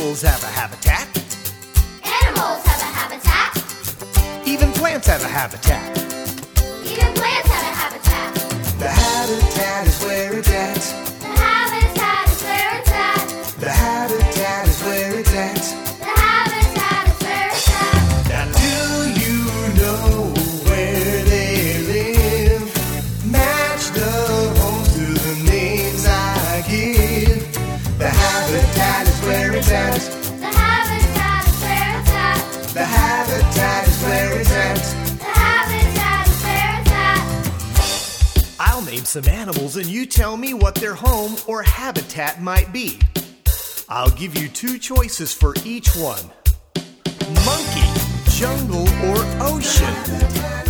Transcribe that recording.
Animals have a habitat. Animals have a habitat. Even plants have a habitat. Even plants have a habitat. The habitat is where it's at. The habitat is where it's at. The habitat is where it's at. The habitat is where it's at. Now do you know where they live? Match the homes to the names I give. The habitat is where it's at. The habitat is where it's at. The habitat is where it's at. The habitat is where it's at. I'll name some animals and you tell me what their home or habitat might be. I'll give you 2 choices for each one. Monkey, jungle, or ocean.